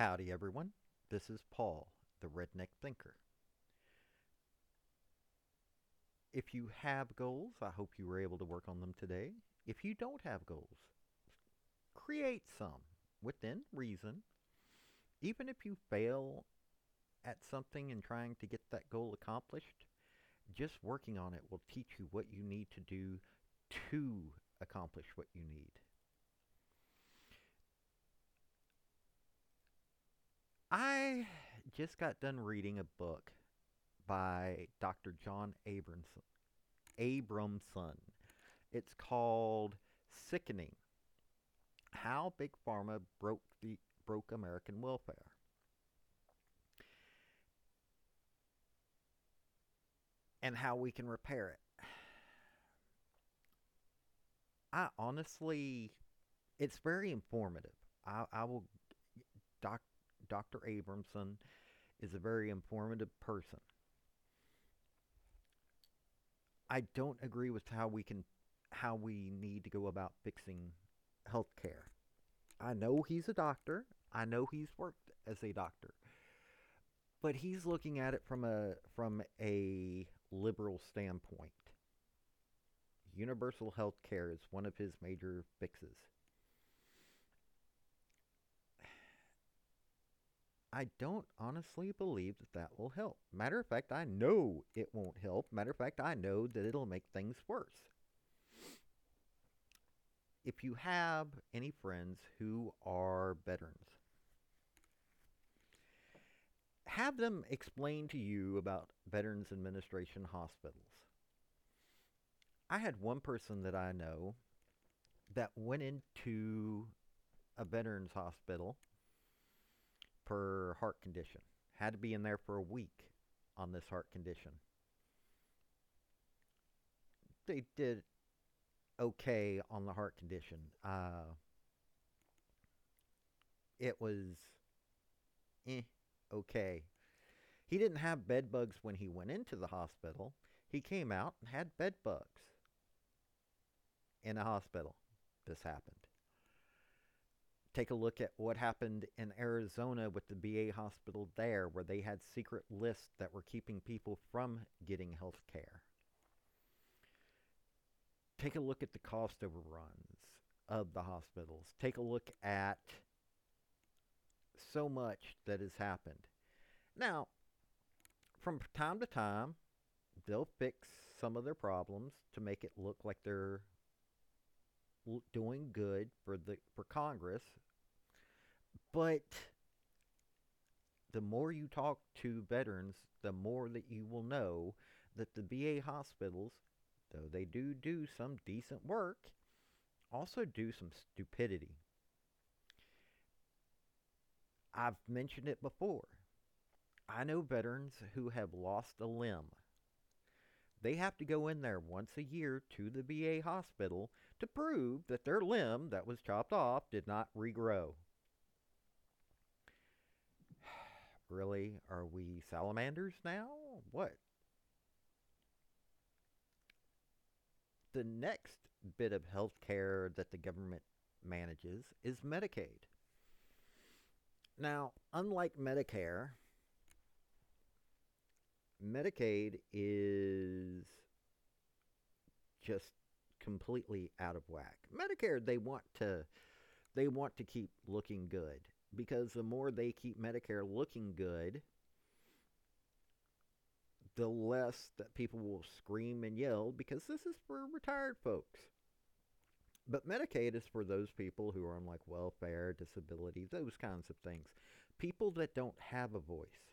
Howdy, everyone. This is Paul, the Redneck Thinker. If you have goals, I hope you were able to work on them today. If you don't have goals, create some within reason. Even if you fail at something in trying to get that goal accomplished, just working on it will teach you what you need to do to accomplish what you need. I just got done reading a book by Dr. John Abramson. It's called Sickening: How Big Pharma broke American welfare. And how we can repair it. I honestly, it's very informative. I will, doc, Dr. Abramson is a very informative person. I don't agree with how we need to go about fixing healthcare. I know he's a doctor. I know he's worked as a doctor, but he's looking at it from a liberal standpoint. Universal health care is one of his major fixes. I don't honestly believe that that will help. Matter of fact, I know it won't help. Matter of fact, I know that it'll make things worse. If you have any friends who are veterans, have them explain to you about Veterans Administration hospitals. I had one person that I know that went into a veterans hospital for heart condition. Had to be in there for a week on this heart condition. They did okay on the heart condition. It was okay. He didn't have bed bugs when he went into the hospital. He came out and had bed bugs in a hospital. This happened. Take a look at what happened in Arizona with the VA hospital there, where they had secret lists that were keeping people from getting health care. Take a look at the cost overruns of the hospitals. Take a look at so much that has happened. Now, from time to time, they'll fix some of their problems to make it look like they're doing good for Congress. But the more you talk to veterans, the more that you will know that the VA hospitals, though they do some decent work, also do some stupidity. I've mentioned it before. I know veterans who have lost a limb. They have to go in there once a year to the VA hospital to prove that their limb that was chopped off did not regrow. Really? Are we salamanders now? What? The next bit of health care that the government manages is Medicaid. Now, unlike Medicare, Medicaid is just completely out of whack. Medicare, they want to keep looking good, because the more they keep Medicare looking good, the less that people will scream and yell, because this is for retired folks. But Medicaid is for those people who are on like welfare, disability, those kinds of things. People that don't have a voice.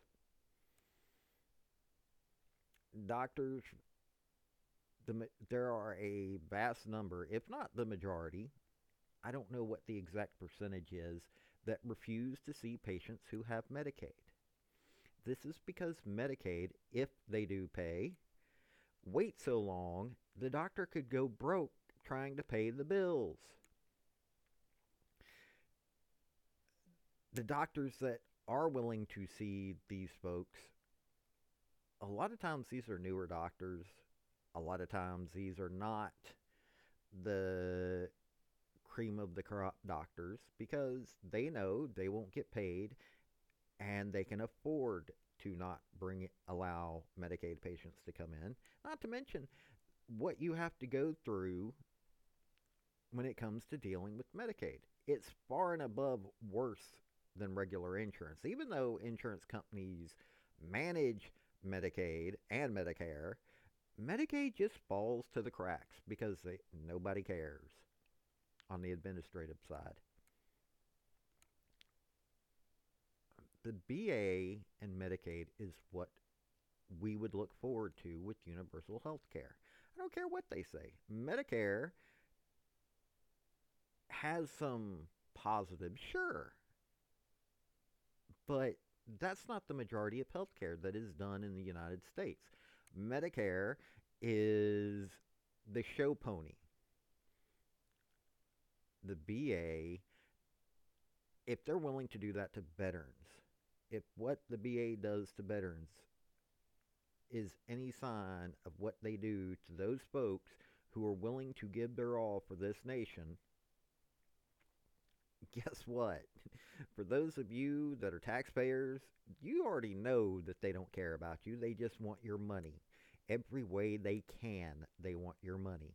Doctors, there are a vast number, if not the majority, I don't know what the exact percentage is, that refuse to see patients who have Medicaid. This is because Medicaid, if they do pay, wait so long, the doctor could go broke trying to pay the bills. The doctors that are willing to see these folks, a lot of times these are newer doctors. A lot of times these are not the cream of the crop doctors, because they know they won't get paid and they can afford to not allow Medicaid patients to come in. Not to mention what you have to go through when it comes to dealing with Medicaid. It's far and above worse than regular insurance. Even though insurance companies manage Medicaid and Medicare, Medicaid just falls to the cracks because nobody cares on the administrative side. The BA and Medicaid is what we would look forward to with universal health care. I don't care what they say. Medicare has some positives, sure, but that's not the majority of healthcare that is done in the United States. Medicare is the show pony. The BA, if they're willing to do that to veterans, if what the BA does to veterans is any sign of what they do to those folks who are willing to give their all for this nation, guess what? For those of you that are taxpayers, you already know that they don't care about you. They just want your money. Every way they can, they want your money.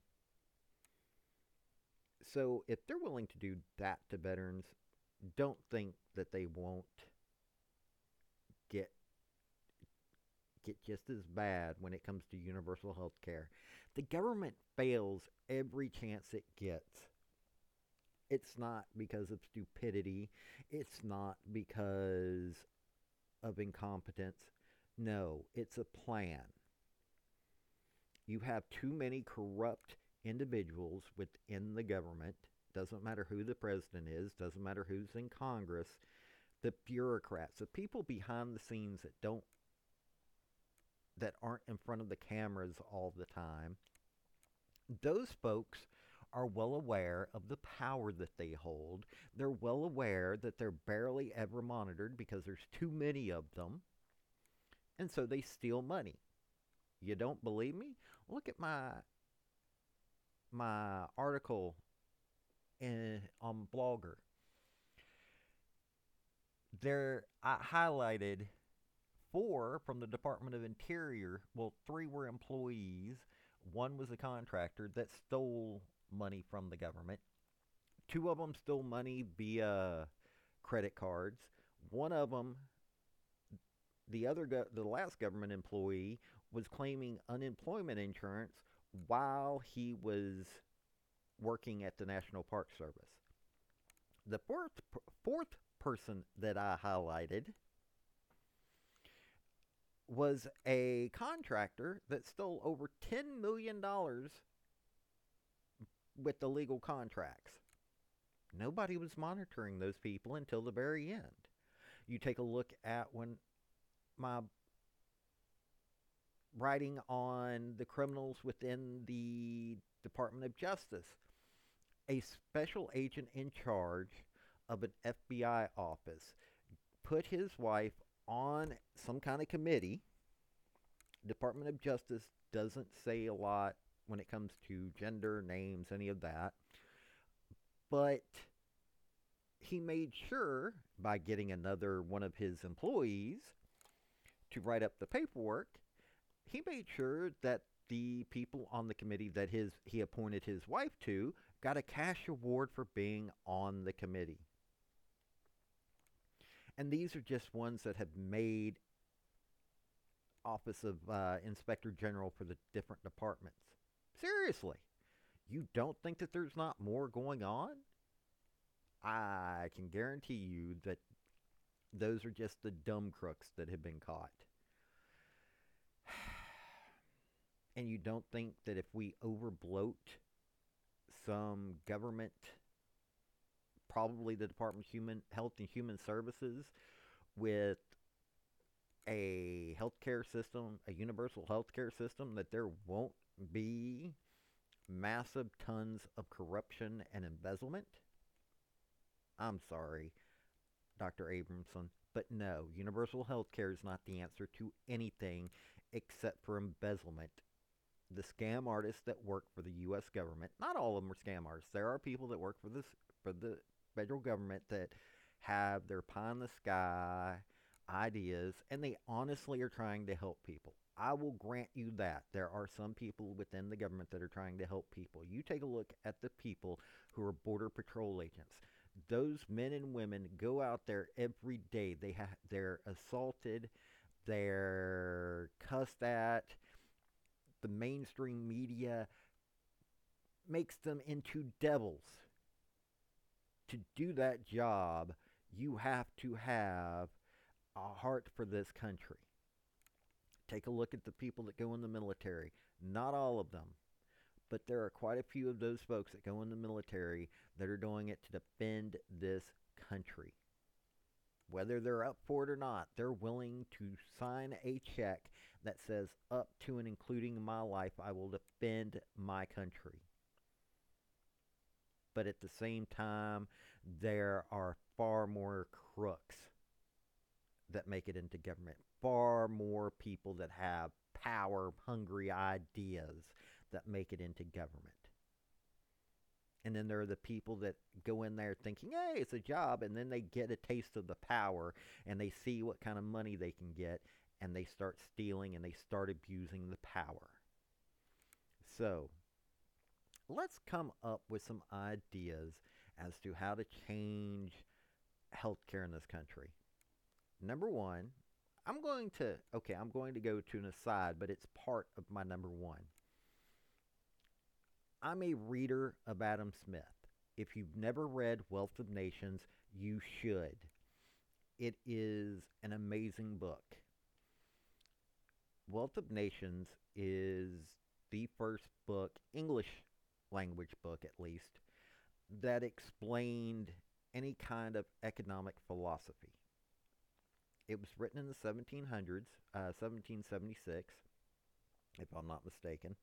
So if they're willing to do that to veterans, don't think that they won't get just as bad when it comes to universal health care. The government fails every chance it gets. It's not because of stupidity. It's not because of incompetence. No, it's a plan. You have too many corrupt individuals within the government. Doesn't matter who the president is. Doesn't matter who's in Congress. The bureaucrats, the people behind the scenes that aren't in front of the cameras all the time. Those folks are well aware of the power that they hold. They're well aware that they're barely ever monitored because there's too many of them. And so they steal money. You don't believe me? Look at my article on Blogger. There I highlighted 4 from the Department of Interior. Well, 3 were employees. 1 was a contractor that stole money from the government. 2 of them stole money via credit cards. One of them, the last government employee, was claiming unemployment insurance while he was working at the National Park Service. The fourth person that I highlighted was a contractor that stole over $10 million with illegal contracts. Nobody was monitoring those people until the very end. You take a look at when my writing on the criminals within the Department of Justice, a special agent in charge of an FBI office put his wife on some kind of committee. Department of Justice doesn't say a lot when it comes to gender, names, any of that. But he made sure, by getting another one of his employees to write up the paperwork, he made sure that the people on the committee that he appointed his wife to got a cash award for being on the committee. And these are just ones that have made Office of Inspector General for the different departments. Seriously, you don't think that there's not more going on? I can guarantee you that those are just the dumb crooks that have been caught. And you don't think that if we overbloat some government, probably the Department of Health and Human Services, with a healthcare system, a universal healthcare system, that there won't be massive tons of corruption and embezzlement? I'm sorry, Dr. Abramson, but no, universal healthcare is not the answer to anything except for embezzlement. The scam artists that work for the U.S. government, not all of them are scam artists. There are people that work for the federal government that have their pie in the sky ideas, and they honestly are trying to help people. I will grant you that. There are some people within the government that are trying to help people. You take a look at the people who are Border Patrol agents. Those men and women go out there every day. They're assaulted, they're cussed at. The mainstream media makes them into devils. To do that job, you have to have a heart for this country. Take a look at the people that go in the military. Not all of them, but there are quite a few of those folks that go in the military that are doing it to defend this country. Whether they're up for it or not, they're willing to sign a check that says, up to and including my life, I will defend my country. But at the same time, there are far more crooks that make it into government, far more people that have power hungry ideas that make it into government. And then there are the people that go in there thinking, hey, it's a job, and then they get a taste of the power and they see what kind of money they can get, and they start stealing and they start abusing the power. So let's come up with some ideas as to how to change healthcare in this country. Number one, I'm going to go to an aside, but it's part of my number one. I'm a reader of Adam Smith. If you've never read Wealth of Nations, you should. It is an amazing book. Wealth of Nations is the first book, English language book at least, that explained any kind of economic philosophy. It was written in the 1700s, 1776, if I'm not mistaken.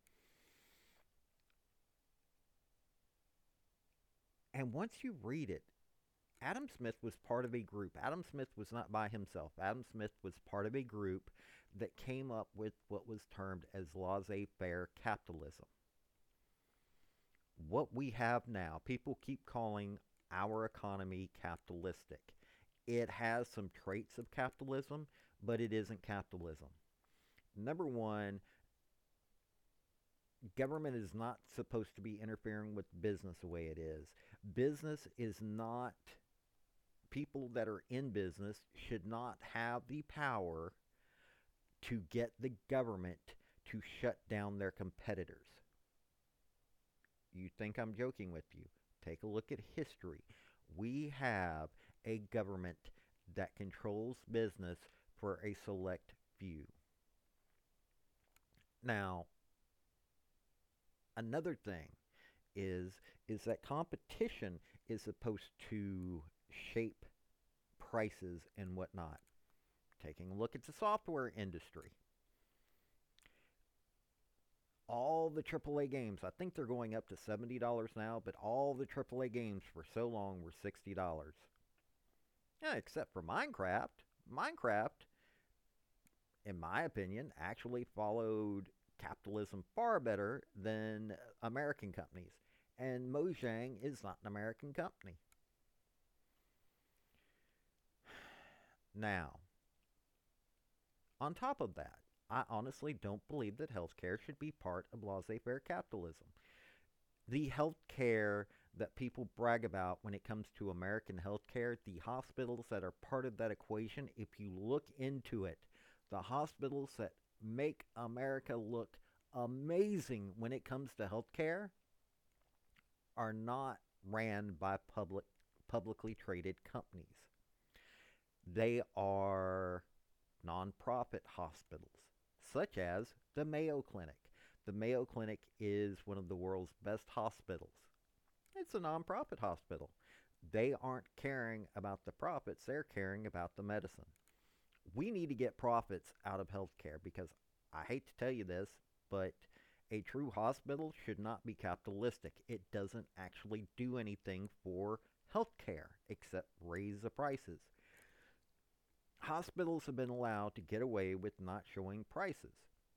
And once you read it, Adam Smith was part of a group. Adam Smith was not by himself. Adam Smith was part of a group that came up with what was termed as laissez-faire capitalism. What we have now, people keep calling our economy capitalistic. It has some traits of capitalism, but it isn't capitalism. Number one, government is not supposed to be interfering with business the way it is. Business is not, people that are in business should not have the power to get the government to shut down their competitors. You think I'm joking with you? Take a look at history. We have a government that controls business for a select few. Now, another thing is that competition is supposed to shape prices and whatnot. Taking a look at the software industry. All the AAA games, I think they're going up to $70 now, but all the AAA games for so long were $60. Yeah, except for Minecraft. Minecraft, in my opinion, actually followed capitalism far better than American companies. And Mojang is not an American company. Now, on top of that, I honestly don't believe that healthcare should be part of laissez-faire capitalism. The healthcare that people brag about when it comes to American healthcare, the hospitals that are part of that equation, if you look into it, the hospitals that make America look amazing when it comes to healthcare are not ran by publicly traded companies. They are nonprofit hospitals, such as the Mayo Clinic. The Mayo Clinic is one of the world's best hospitals. It's a nonprofit hospital. They aren't caring about the profits, they're caring about the medicine. We need to get profits out of healthcare because I hate to tell you this, but a true hospital should not be capitalistic. It doesn't actually do anything for healthcare except raise the prices. Hospitals have been allowed to get away with not showing prices.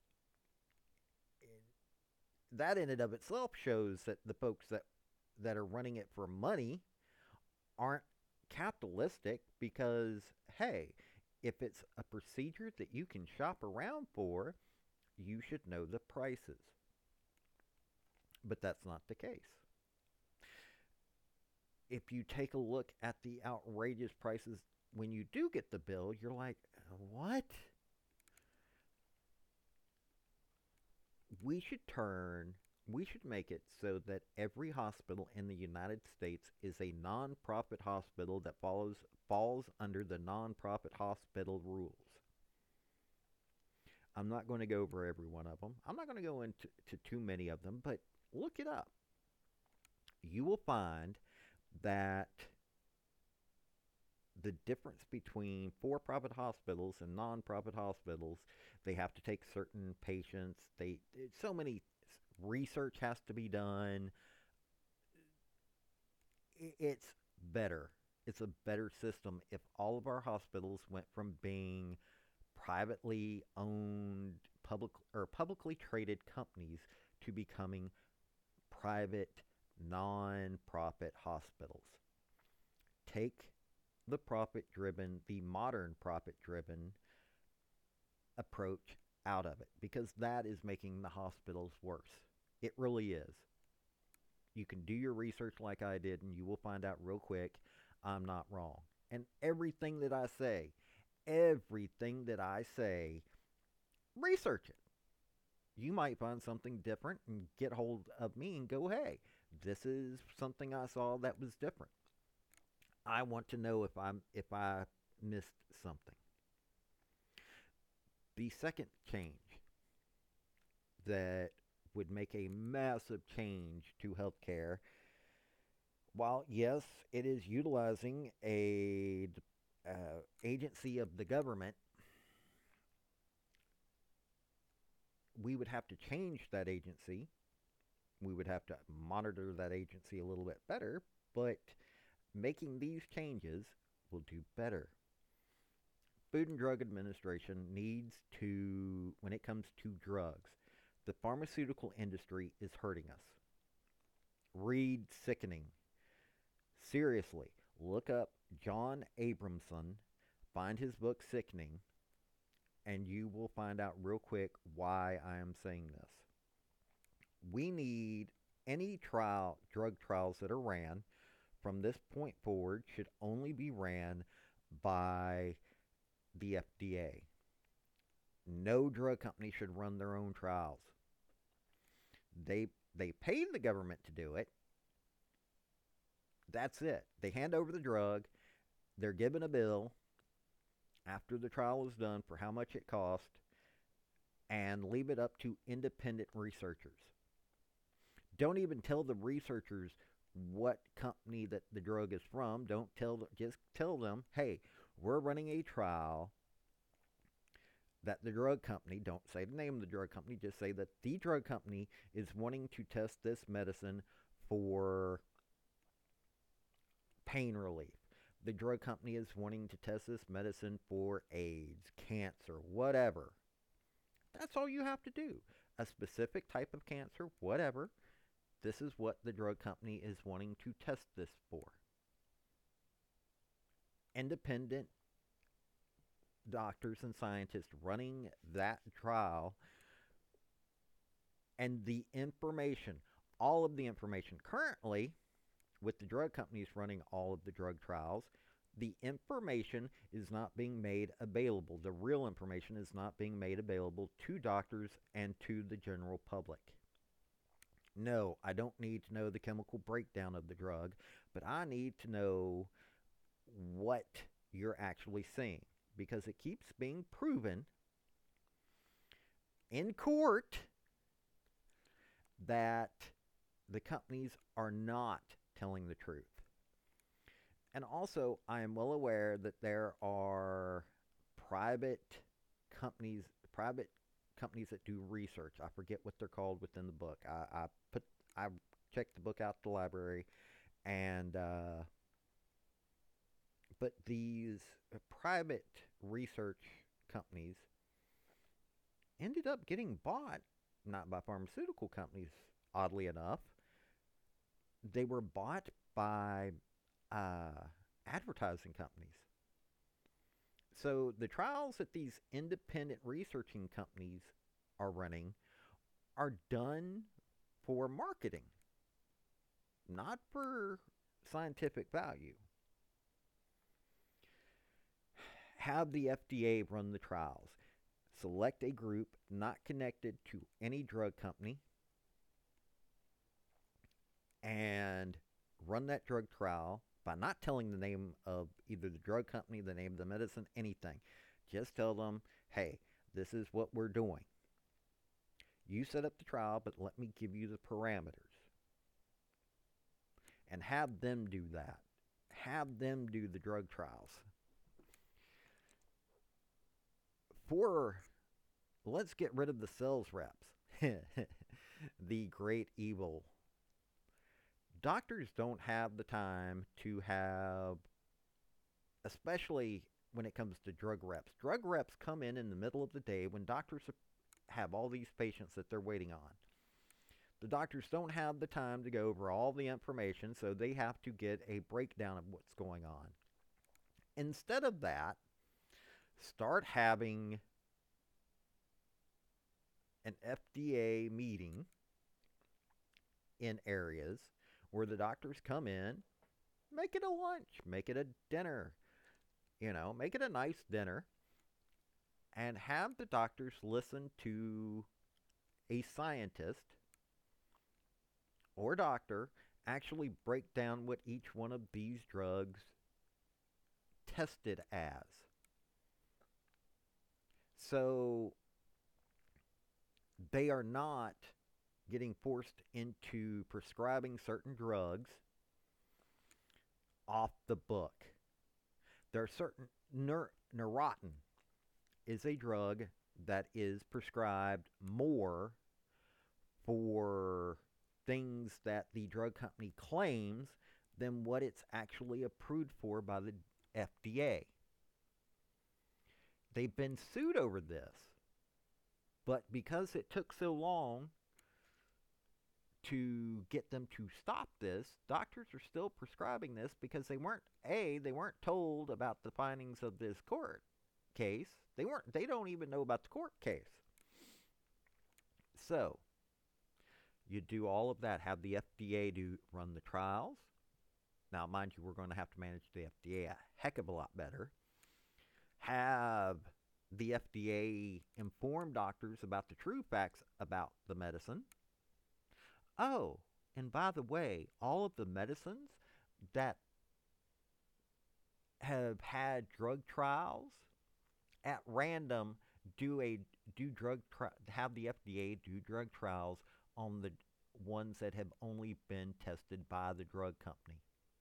That in and of itself shows that the folks that are running it for money aren't capitalistic because, hey, If it's a procedure that you can shop around for, you should know the prices. But that's not the case. If you take a look at the outrageous prices when you do get the bill, you're like, what? We should turn, we should make it so that every hospital in the United States is a nonprofit hospital that falls under the nonprofit hospital rules. I'm not going to go over every one of them. I'm not going to go into too many of them, but look it up. You will find that the difference between for-profit hospitals and non-profit hospitals, they have to take certain patients. So many research has to be done. It's better. It's a better system if all of our hospitals went from being privately owned publicly traded companies to becoming private non-profit hospitals. Take the modern profit driven approach out of it, because that is making the hospitals worse. It really is. You can do your research like I did, and you will find out real quick I'm not wrong. And everything that I say, research it. You might find something different and get hold of me and go, hey, this is something I saw that was different. I want to know if I missed something. The second change that would make a massive change to healthcare, while yes, it is utilizing a agency of the government, we would have to change that agency. We would have to monitor that agency a little bit better, but making these changes will do better. Food and Drug Administration needs to, when it comes to drugs, the pharmaceutical industry is hurting us. Read Sickening. Seriously, look up John Abramson, find his book Sickening, and you will find out real quick why I am saying this. We need any drug trials that are ran from this point forward should only be ran by the FDA. No drug company should run their own trials. They pay the government to do it. That's it. They hand over the drug. They're given a bill after the trial is done for how much it cost, and leave it up to independent researchers. Don't even tell the researchers what company that the drug is from. Just tell them, hey, we're running a trial that the drug company, don't say the name of the drug company, just say that the drug company is wanting to test this medicine for pain relief. The drug company is wanting to test this medicine for AIDS, cancer, whatever. That's all you have to do. A specific type of cancer, whatever. This is what the drug company is wanting to test this for. Independent doctors and scientists running that trial, and the information, all of the information. Currently, with the drug companies running all of the drug trials, the information is not being made available. The real information is not being made available to doctors and to the general public. No, I don't need to know the chemical breakdown of the drug, but I need to know what you're actually seeing, because it keeps being proven in court that the companies are not telling the truth. And also, I am well aware that there are private companies that do research. I forget what they're called within the book. I checked the book out at the library, and but these private research companies ended up getting bought, not by pharmaceutical companies, oddly enough. They were bought by advertising companies. So the trials that these independent researching companies are running are done for marketing, not for scientific value. Have the FDA run the trials. Select a group not connected to any drug company and run that drug trial by not telling the name of either the drug company, the name of the medicine, anything. Just tell them, hey, this is what we're doing. You set up the trial, but let me give you the parameters. And have them do that. Have them do the drug trials. Let's get rid of the sales reps. The great evil. Doctors don't have the time to have, especially when it comes to drug reps. Drug reps come in the middle of the day when doctors have all these patients that they're waiting on. The doctors don't have the time to go over all the information, so they have to get a breakdown of what's going on. Instead of that, start having an FDA meeting in areas where the doctors come in, make it a lunch, make it a dinner, make it a nice dinner, and have the doctors listen to a scientist or doctor actually break down what each one of these drugs tested as. So they are not getting forced into prescribing certain drugs off the book. There are certain Neurontin is a drug that is prescribed more for things that the drug company claims than what it's actually approved for by the FDA. They've been sued over this, but because it took so long to get them to stop this, doctors are still prescribing this because they weren't told about the findings of this court case. They don't even know about the court case. So, you do all of that, have the FDA run the trials. Now, mind you, we're going to have to manage the FDA a heck of a lot better. Have the FDA inform doctors about the true facts about the medicine. Oh, and by the way, all of the medicines that have had drug trials at random have the FDA do drug trials on the ones that have only been tested by the drug company.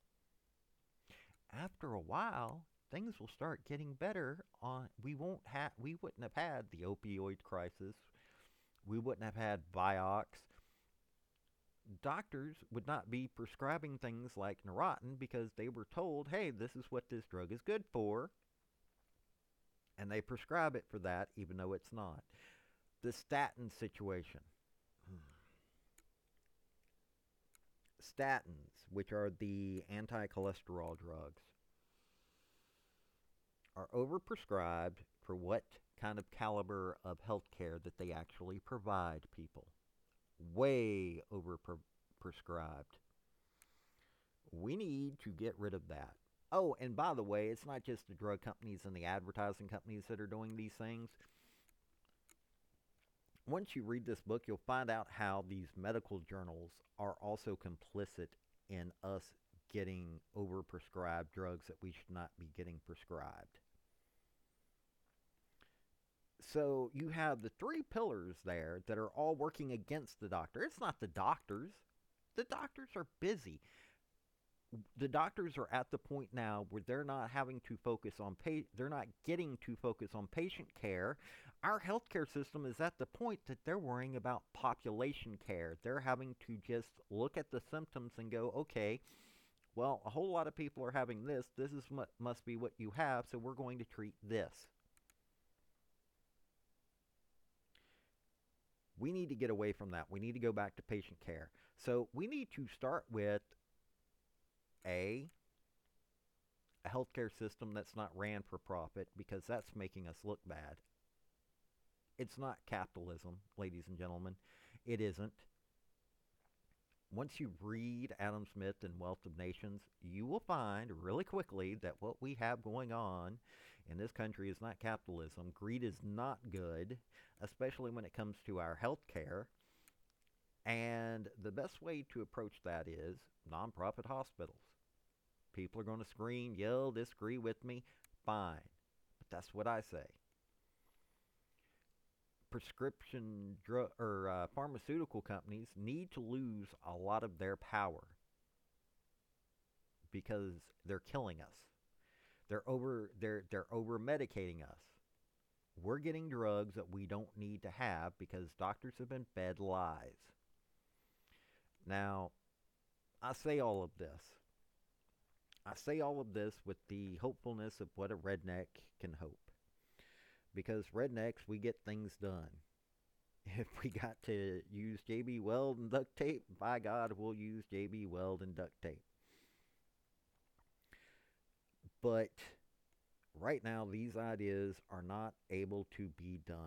After a while, things will start getting better. We wouldn't have had the opioid crisis. We wouldn't have had Vioxx. Doctors would not be prescribing things like Neurontin because they were told, hey, this is what this drug is good for. And they prescribe it for that even though it's not. The statin situation. Statins, which are the anti-cholesterol drugs, are overprescribed for what kind of caliber of healthcare that they actually provide people. Way overprescribed. We need to get rid of that. Oh, and by the way, it's not just the drug companies and the advertising companies that are doing these things. Once you read this book, you'll find out how these medical journals are also complicit in us getting overprescribed drugs that we should not be getting prescribed. So you have the three pillars there that are all working against the doctor. It's not the doctors. The doctors are busy. The doctors are at the point now where they're not having to focus on they're not getting to focus on patient care. Our healthcare system is at the point that they're worrying about population care. They're having to just look at the symptoms and go, okay, well, a whole lot of people are having this. This is must be what you have, so we're going to treat this. We need to get away from that. We need to go back to patient care. So we need to start with a healthcare system that's not ran for profit because that's making us look bad. It's not capitalism, ladies and gentlemen. It isn't. Once you read Adam Smith and Wealth of Nations, you will find really quickly that what we have going on in this country is not capitalism. Greed is not good, especially when it comes to our health care. And the best way to approach that is nonprofit hospitals. People are going to scream, yell, disagree with me. Fine. But that's what I say. Prescription drug or pharmaceutical companies need to lose a lot of their power because they're killing us. They're over medicating us. We're getting drugs that we don't need to have because doctors have been fed lies. Now, I say all of this. I say all of this with the hopefulness of what a redneck can hope. Because rednecks, we get things done. If we got to use JB Weld and duct tape, by God, we'll use JB Weld and duct tape. But right now, these ideas are not able to be done.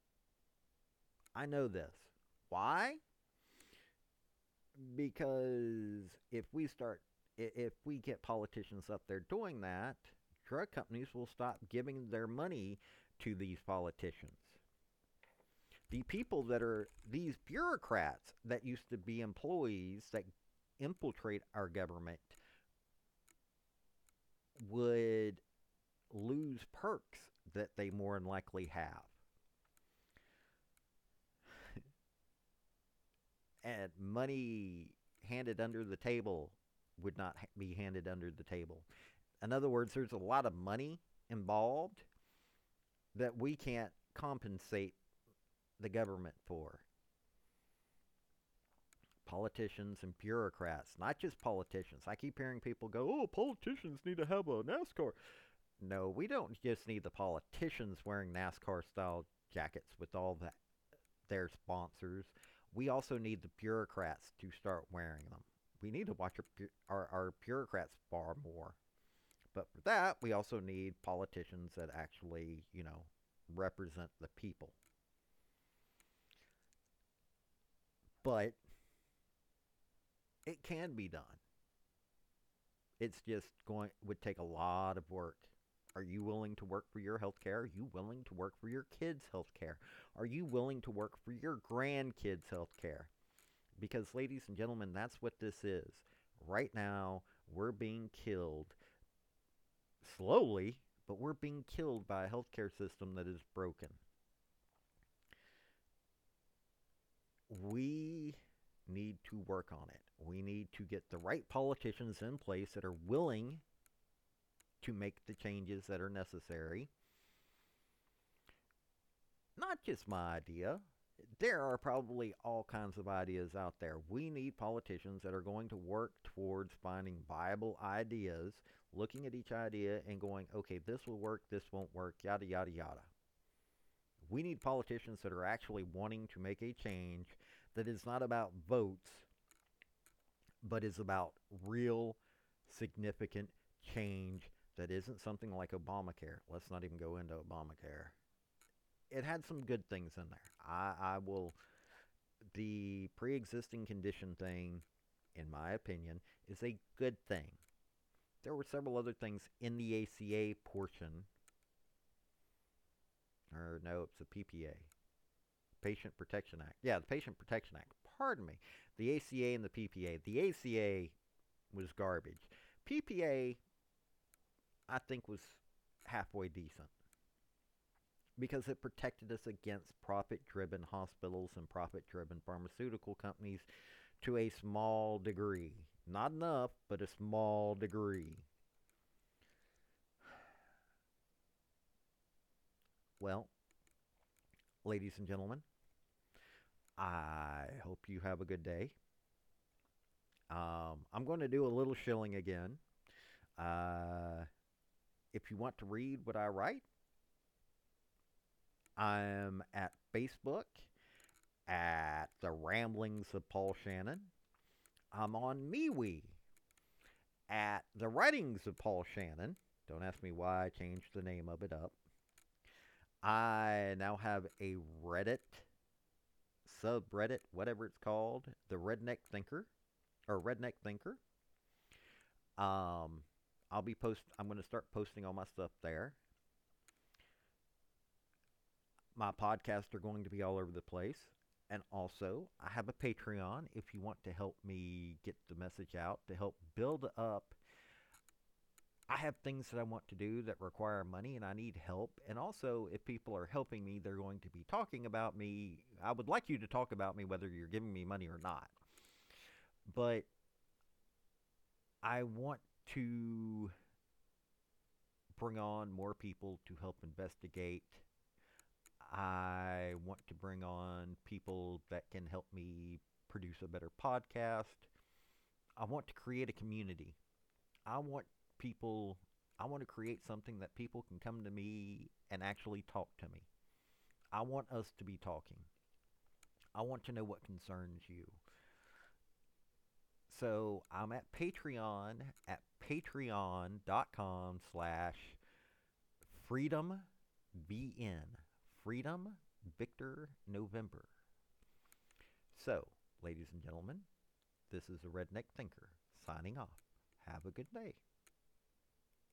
I know this. Why? Because if we get politicians up there doing that, drug companies will stop giving their money to these politicians. The people that are these bureaucrats that used to be employees that infiltrate our government would lose perks that they more than likely have. And money handed under the table would not be handed under the table. In other words, there's a lot of money involved that we can't compensate the government for. Politicians and bureaucrats, not just politicians. I keep hearing people go, oh, politicians need to have a NASCAR. No, we don't just need the politicians wearing NASCAR style jackets with all that their sponsors. We also need the bureaucrats to start wearing them. We need to watch our bureaucrats far more. But for that, we also need politicians that actually, represent the people. But it can be done. It's just would take a lot of work. Are you willing to work for your health care? Are you willing to work for your kids' health care? Are you willing to work for your grandkids' health care? Because, ladies and gentlemen, that's what this is. Right now, we're being killed slowly, but we're being killed by a healthcare system that is broken. We need to work on it. We need to get the right politicians in place that are willing to make the changes that are necessary. Not just my idea. There are probably all kinds of ideas out there. We need politicians that are going to work towards finding viable ideas, looking at each idea and going, okay, this will work, this won't work, yada, yada, yada. We need politicians that are actually wanting to make a change that is not about votes, but is about real, significant change that isn't something like Obamacare. Let's not even go into Obamacare. It had some good things in there. I will, the pre-existing condition thing, in my opinion, is a good thing. There were several other things in the ACA portion, or no, it's the PPA, Patient Protection Act. Yeah, the Patient Protection Act. Pardon me. The ACA and the PPA. The ACA was garbage. PPA, I think, was halfway decent because it protected us against profit-driven hospitals and profit-driven pharmaceutical companies to a small degree. Not enough, but a small degree. Well, ladies and gentlemen, I hope you have a good day. I'm going to do a little shilling again. If you want to read what I write, I'm at Facebook at The Ramblings of Paul Shannon. I'm on MeWe at the writings of Paul Shannon. Don't ask me why I changed the name of it up. I now have a Reddit subreddit, whatever it's called, the Redneck Thinker or Redneck Thinker. Um, I'm going to start posting all my stuff there. My podcasts are going to be all over the place. And also, I have a Patreon if you want to help me get the message out, to help build up. I have things that I want to do that require money and I need help. And also, if people are helping me, they're going to be talking about me. I would like you to talk about me whether you're giving me money or not. But I want to bring on more people to help investigate. I want to bring on people that can help me produce a better podcast. I want to create a community. I want people, I want to create something that people can come to me and actually talk to me. I want us to be talking. I want to know what concerns you. So I'm at Patreon at patreon.com/freedomvn. Freedom Victor November. So, ladies and gentlemen, this is the Redneck Thinker signing off. Have a good day.